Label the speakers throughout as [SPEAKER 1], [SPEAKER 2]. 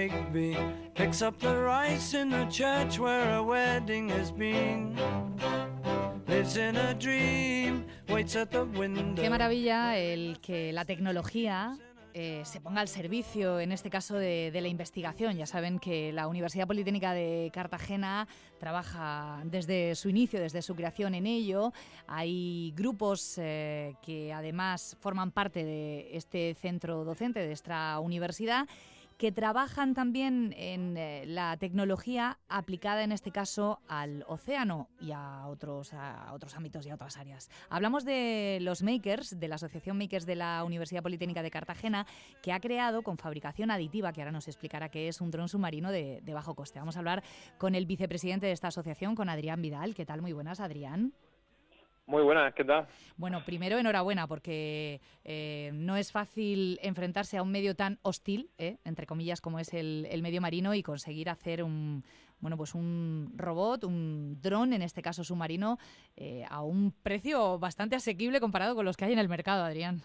[SPEAKER 1] Digby picks up the rice in the church where a wedding has been. Lives in a dream, waits at the window.
[SPEAKER 2] Qué maravilla el que la tecnología se ponga al servicio, en este caso, de la investigación. Ya saben que la Universidad Politécnica de Cartagena trabaja desde su inicio, desde su creación en ello. Hay grupos que además forman parte de este centro docente, de esta universidad, que trabajan también en la tecnología aplicada, en este caso, al océano y a otros ámbitos y a otras áreas. Hablamos de los Makers, de la Asociación Makers de la Universidad Politécnica de Cartagena, que ha creado con fabricación aditiva, que ahora nos explicará qué es, un dron submarino de bajo coste. Vamos a hablar con el vicepresidente de esta asociación, con Adrián Vidal. ¿Qué tal? Muy buenas, Adrián.
[SPEAKER 3] Muy buenas, ¿qué tal?
[SPEAKER 2] Bueno, primero enhorabuena, porque no es fácil enfrentarse a un medio tan hostil, entre comillas, como es el medio marino, y conseguir hacer un robot, un dron, en este caso submarino, a un precio bastante asequible comparado con los que hay en el mercado, Adrián.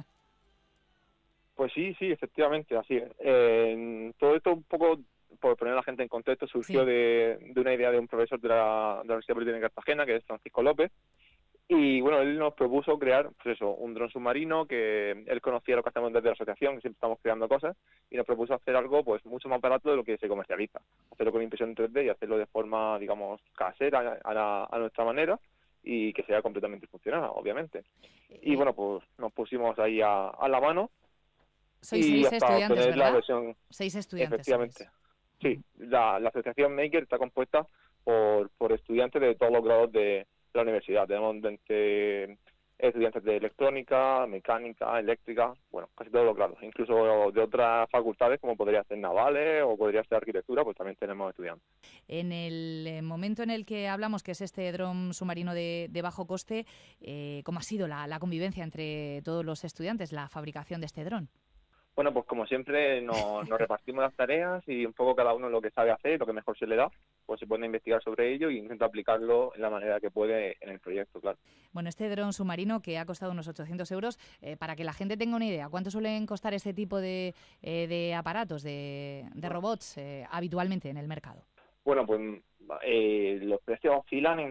[SPEAKER 3] Pues sí, efectivamente, así es. Todo esto un poco, por poner a la gente en contexto, surgió
[SPEAKER 2] Sí.
[SPEAKER 3] de una idea de un profesor de la Universidad Politécnica de Cartagena, que es Francisco López. Y bueno, él nos propuso crear, pues eso, un dron submarino, que él conocía lo que hacemos desde la asociación, que siempre estamos creando cosas, y nos propuso hacer algo pues mucho más barato de lo que se comercializa. Hacerlo con impresión en 3D y hacerlo de forma, digamos, casera, a nuestra manera, y que sea completamente funcional, obviamente. Y bueno, pues nos pusimos ahí a la mano.
[SPEAKER 2] Sois 6
[SPEAKER 3] hasta
[SPEAKER 2] estudiantes,
[SPEAKER 3] obtener
[SPEAKER 2] ¿verdad?
[SPEAKER 3] la versión,
[SPEAKER 2] 6 estudiantes.
[SPEAKER 3] efectivamente.
[SPEAKER 2] Sois.
[SPEAKER 3] Sí, la asociación Maker está compuesta por estudiantes de todos los grados de la universidad. Tenemos estudiantes de electrónica, mecánica, eléctrica, bueno, casi todos los grados. Incluso de otras facultades, como podría ser navales o podría ser arquitectura, pues también tenemos estudiantes.
[SPEAKER 2] En el momento en el que hablamos, que es este dron submarino de bajo coste, ¿cómo ha sido la convivencia entre todos los estudiantes, la fabricación de este dron?
[SPEAKER 3] Bueno, pues como siempre nos repartimos las tareas y un poco cada uno lo que sabe hacer, lo que mejor se le da, pues se pone a investigar sobre ello e intenta aplicarlo en la manera que puede en el proyecto, claro.
[SPEAKER 2] Bueno, este dron submarino, que ha costado unos 800 euros, para que la gente tenga una idea, ¿cuánto suelen costar este tipo de aparatos, de robots, habitualmente en el mercado?
[SPEAKER 3] Bueno, pues los precios oscilan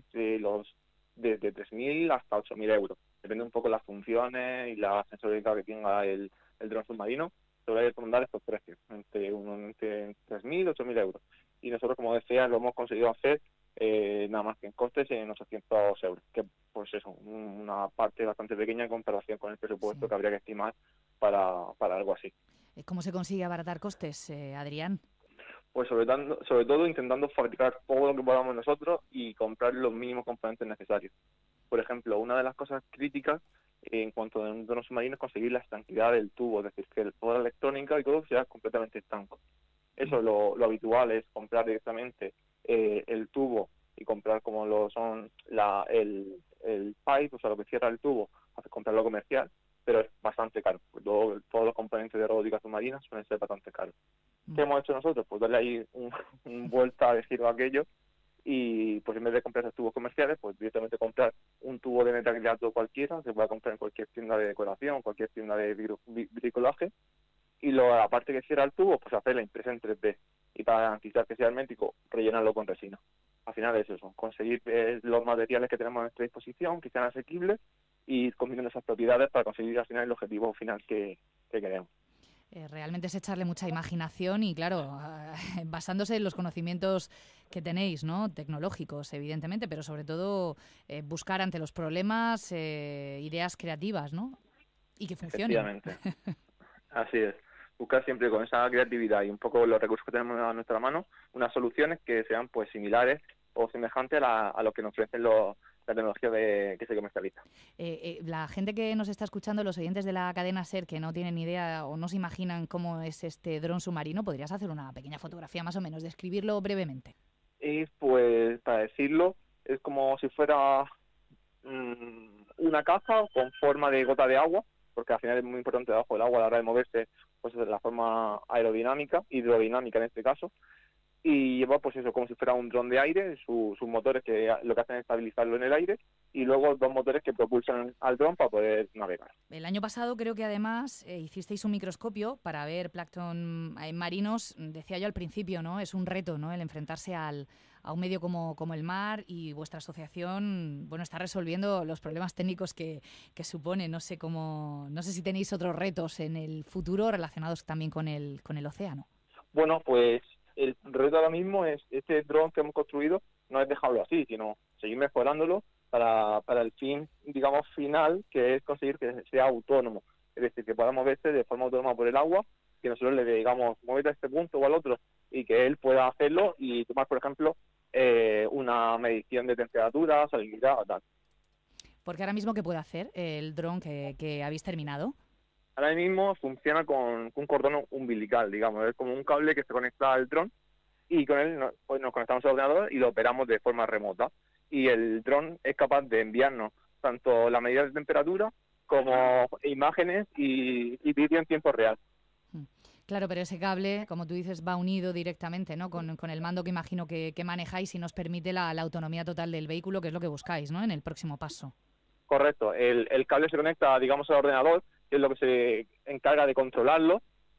[SPEAKER 3] desde 3.000 hasta 8.000 euros. Depende un poco de las funciones y la sensorialidad que tenga el dron submarino. Suele rondar estos precios, entre 3.000 y 8.000 euros. Y nosotros, como decía, lo hemos conseguido hacer nada más que en costes en 800 euros, que pues eso, una parte bastante pequeña en comparación con el presupuesto que habría que estimar para algo así.
[SPEAKER 2] ¿Cómo se consigue abaratar costes, Adrián?
[SPEAKER 3] Pues sobre todo intentando fabricar todo lo que podamos nosotros y comprar los mínimos componentes necesarios. Por ejemplo, una de las cosas críticas en cuanto a un dron submarino es conseguir la estanquidad del tubo, es decir, que toda la electrónica y todo sea completamente estanco. Eso lo habitual es comprar directamente el tubo y comprar como lo son el pipe, o sea, lo que cierra el tubo, comprarlo comercial, pero es bastante caro. Pues todos los componentes de robótica submarina suelen ser bastante caros. ¿Qué hemos hecho nosotros? Pues darle ahí un vuelta de giro a aquello y pues en vez de comprar esos tubos comerciales, pues directamente comprar un tubo de metacrilato cualquiera, se puede comprar en cualquier tienda de decoración, cualquier tienda de bricolaje, y la parte que cierra el tubo, pues hacer la impresión en 3D, y para garantizar que sea hermético, rellenarlo con resina. Al final es eso, conseguir los materiales que tenemos a nuestra disposición, que sean asequibles, y ir combinando esas propiedades para conseguir al final el objetivo final que queremos.
[SPEAKER 2] Realmente es echarle mucha imaginación y, claro, basándose en los conocimientos que tenéis, ¿no? Tecnológicos, evidentemente, pero sobre todo buscar ante los problemas ideas creativas, ¿no? Y que funcionen.
[SPEAKER 3] Efectivamente, así es. Buscar siempre con esa creatividad y un poco los recursos que tenemos a nuestra mano, unas soluciones que sean pues similares o semejantes a lo que nos ofrecen la tecnología que se comercializa.
[SPEAKER 2] La gente que nos está escuchando, los oyentes de la cadena SER, que no tienen ni idea o no se imaginan cómo es este dron submarino, ¿podrías hacer una pequeña fotografía más o menos, describirlo brevemente?
[SPEAKER 3] Y pues, para decirlo, es como si fuera una caja con forma de gota de agua, porque al final es muy importante debajo del agua a la hora de moverse, pues es la forma aerodinámica, hidrodinámica en este caso, y lleva pues eso como si fuera un dron de aire, sus motores que lo que hacen es estabilizarlo en el aire, y luego 2 motores que propulsan al dron para poder navegar.
[SPEAKER 2] El año pasado creo que además hicisteis un microscopio para ver plancton marinos. Decía yo al principio, ¿no? Es un reto, ¿no? El enfrentarse a un medio como el mar, y vuestra asociación, bueno, está resolviendo los problemas técnicos que supone. No sé si tenéis otros retos en el futuro relacionados también con el océano.
[SPEAKER 3] Bueno, pues el reto ahora mismo es este dron que hemos construido, no es dejarlo así, sino seguir mejorándolo para el fin, digamos, final, que es conseguir que sea autónomo. Es decir, que pueda moverse de forma autónoma por el agua, que nosotros le digamos, muévete a este punto o al otro, y que él pueda hacerlo y tomar, por ejemplo, una medición de temperatura, salinidad o tal.
[SPEAKER 2] Porque ahora mismo, ¿qué puede hacer el dron que habéis terminado?
[SPEAKER 3] Ahora mismo funciona con un cordón umbilical, digamos, es como un cable que se conecta al dron, y con él pues nos conectamos al ordenador y lo operamos de forma remota. Y el dron es capaz de enviarnos tanto la medida de temperatura como imágenes y vídeo en tiempo real.
[SPEAKER 2] Claro, pero ese cable, como tú dices, va unido directamente, ¿no? Con el mando que imagino que manejáis, y nos permite la autonomía total del vehículo, que es lo que buscáis, ¿no? En el próximo paso.
[SPEAKER 3] Correcto. El cable se conecta, digamos, al ordenador, que es lo que se encarga de controlarlo,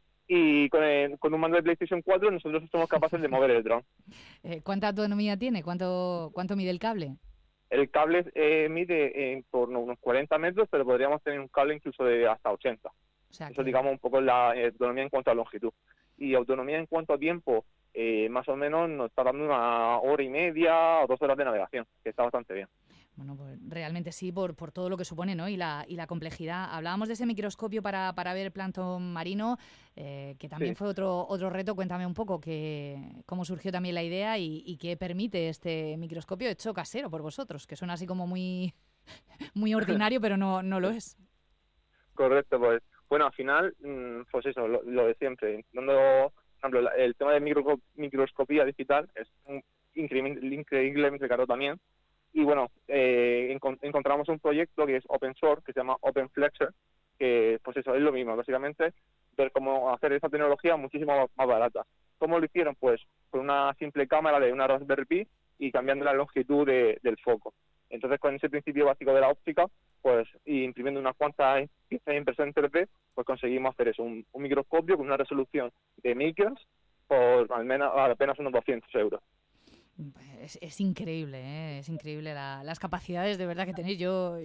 [SPEAKER 3] y con un mando de PlayStation 4 nosotros somos capaces de mover el dron.
[SPEAKER 2] ¿Cuánta autonomía tiene? ¿Cuánto mide el cable?
[SPEAKER 3] El cable mide en torno a unos 40 metros, pero podríamos tener un cable incluso de hasta 80.
[SPEAKER 2] O sea,
[SPEAKER 3] Eso, digamos, un poco la autonomía en cuanto a longitud. Y autonomía en cuanto a tiempo, más o menos nos está dando 1 hora y media o 2 horas de navegación, que está bastante bien.
[SPEAKER 2] Bueno, pues realmente sí, por todo lo que supone, ¿no? Y la complejidad. Hablábamos de ese microscopio para ver plancton marino, que también fue otro reto. Cuéntame un poco cómo surgió también la idea y qué permite este microscopio hecho casero por vosotros, que suena así como muy, muy ordinario, pero no lo es.
[SPEAKER 3] Correcto, pues bueno, al final, pues eso, lo de siempre. Por ejemplo, el tema de microscopía digital es increíblemente caro también. Y bueno, encontramos un proyecto que es open source, que se llama OpenFlexer, que pues eso es lo mismo, básicamente ver cómo hacer esa tecnología muchísimo más barata. ¿Cómo lo hicieron? Pues con una simple cámara de una Raspberry Pi y cambiando la longitud del foco. Entonces, con ese principio básico de la óptica, pues y imprimiendo unas cuantas piezas de impresión en 3D, pues conseguimos hacer eso, un microscopio con una resolución de micros por apenas unos 200 euros.
[SPEAKER 2] Es increíble, ¿eh? Es increíble las capacidades de verdad que tenéis. Yo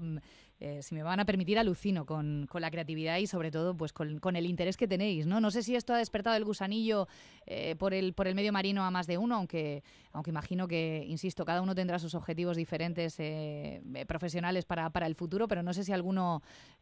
[SPEAKER 2] si me van a permitir, alucino con la creatividad y sobre todo pues con el interés que tenéis, ¿no? No sé si esto ha despertado el gusanillo por el medio marino a más de uno, aunque imagino que, insisto, cada uno tendrá sus objetivos diferentes profesionales para el futuro, pero no sé si alguno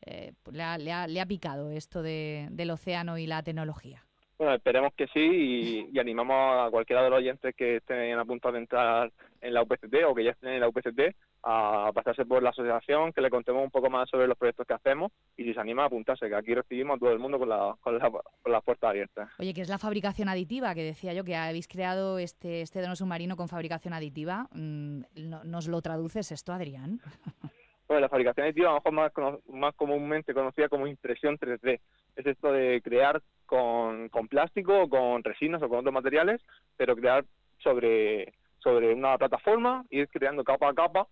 [SPEAKER 2] le ha picado esto del océano y la tecnología.
[SPEAKER 3] Bueno, esperemos que sí y animamos a cualquiera de los oyentes que estén a punto de entrar en la UPCT o que ya estén en la UPCT a pasarse por la asociación, que le contemos un poco más sobre los proyectos que hacemos y si se anima a apuntarse, que aquí recibimos a todo el mundo con las puertas abiertas.
[SPEAKER 2] Oye, ¿qué es la fabricación aditiva? Que decía yo que habéis creado este dron submarino con fabricación aditiva. ¿Nos lo traduces esto, Adrián?
[SPEAKER 3] Bueno, la fabricación aditiva, a lo mejor más comúnmente conocida como impresión 3D. Es esto de crear con plástico, con resinas o con otros materiales, pero crear sobre una plataforma y ir creando capa a capa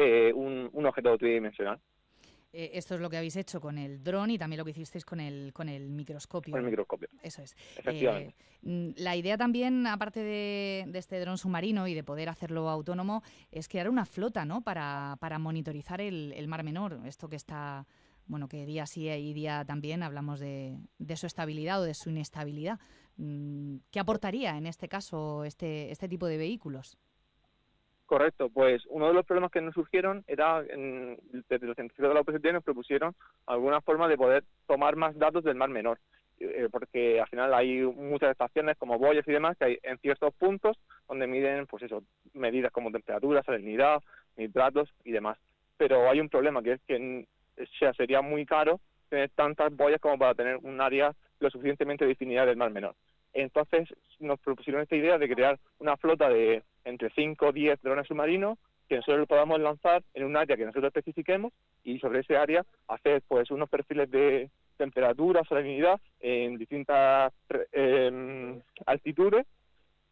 [SPEAKER 3] un objeto tridimensional.
[SPEAKER 2] Esto es lo que habéis hecho con el dron y también lo que hicisteis con el microscopio.
[SPEAKER 3] Con el microscopio.
[SPEAKER 2] Eso es.
[SPEAKER 3] Efectivamente.
[SPEAKER 2] La idea también, aparte de este dron submarino y de poder hacerlo autónomo, es crear una flota, ¿no? Para monitorizar el Mar Menor. Esto que está, bueno, que día sí y día también hablamos de su estabilidad o de su inestabilidad. ¿Qué aportaría en este caso este tipo de vehículos?
[SPEAKER 3] Correcto, pues uno de los problemas que nos surgieron era, desde los científicos de la UPCT nos propusieron alguna forma de poder tomar más datos del Mar Menor, porque al final hay muchas estaciones como boyas y demás que hay en ciertos puntos donde miden, pues eso, medidas como temperatura, salinidad, nitratos y demás. Pero hay un problema, que es que sería muy caro tener tantas boyas como para tener un área lo suficientemente definida del Mar Menor. Entonces nos propusieron esta idea de crear una flota de entre 5 o 10 drones submarinos que nosotros lo podamos lanzar en un área que nosotros especifiquemos y sobre ese área hacer pues unos perfiles de temperatura, salinidad en distintas altitudes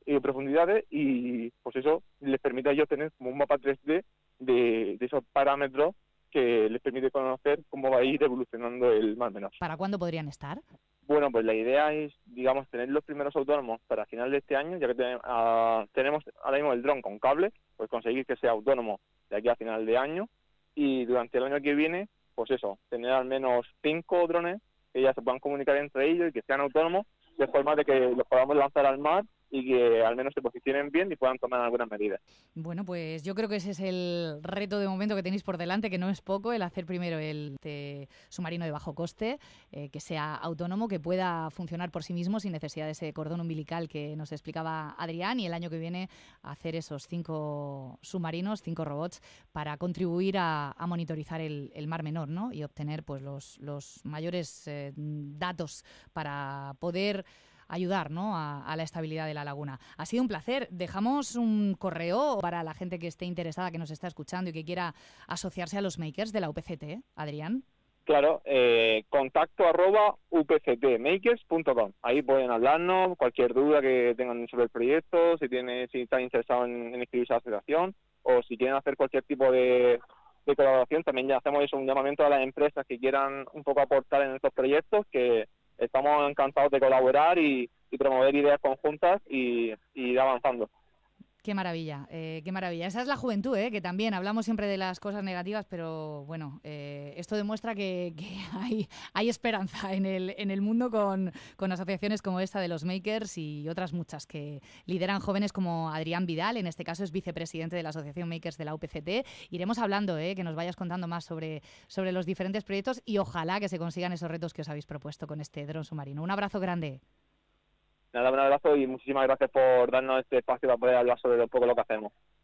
[SPEAKER 3] profundidades, y pues eso les permite a ellos tener como un mapa 3D de esos parámetros que les permite conocer cómo va a ir evolucionando el Mar Menor.
[SPEAKER 2] ¿Para cuándo podrían estar?
[SPEAKER 3] Bueno, pues la idea es, digamos, tener los primeros autónomos para final de este año, ya que tenemos ahora mismo el dron con cable, pues conseguir que sea autónomo de aquí a final de año, y durante el año que viene, pues eso, tener al menos 5 drones que ya se puedan comunicar entre ellos y que sean autónomos, de forma de que los podamos lanzar al mar y que al menos se posicionen bien y puedan tomar algunas medidas.
[SPEAKER 2] Bueno, pues yo creo que ese es el reto de momento que tenéis por delante, que no es poco, el hacer primero el submarino de bajo coste, que sea autónomo, que pueda funcionar por sí mismo sin necesidad de ese cordón umbilical que nos explicaba Adrián, y el año que viene hacer esos 5 submarinos, 5 robots, para contribuir a monitorizar el Mar Menor, ¿no? Y obtener pues los mayores datos para poder ayudar, ¿no?, a la estabilidad de la laguna. Ha sido un placer. Dejamos un correo para la gente que esté interesada, que nos está escuchando y que quiera asociarse a los makers de la UPCT, Adrián.
[SPEAKER 3] Claro, contacto@upctmakers.com. Ahí pueden hablarnos, cualquier duda que tengan sobre el proyecto, si están interesados en inscribirse a la asociación, o si quieren hacer cualquier tipo de colaboración. También ya hacemos eso, un llamamiento a las empresas que quieran un poco aportar en estos proyectos, que estamos encantados de colaborar y promover ideas conjuntas y ir avanzando.
[SPEAKER 2] Qué maravilla, qué maravilla. Esa es la juventud, que también hablamos siempre de las cosas negativas, pero bueno, esto demuestra que hay esperanza en el mundo con asociaciones como esta de los makers y otras muchas que lideran jóvenes como Adrián Vidal, en este caso es vicepresidente de la Asociación Makers de la UPCT. Iremos hablando, que nos vayas contando más sobre los diferentes proyectos y ojalá que se consigan esos retos que os habéis propuesto con este dron submarino. Un abrazo grande.
[SPEAKER 3] Nada, un abrazo y muchísimas gracias por darnos este espacio para poder hablar sobre un poco lo que hacemos.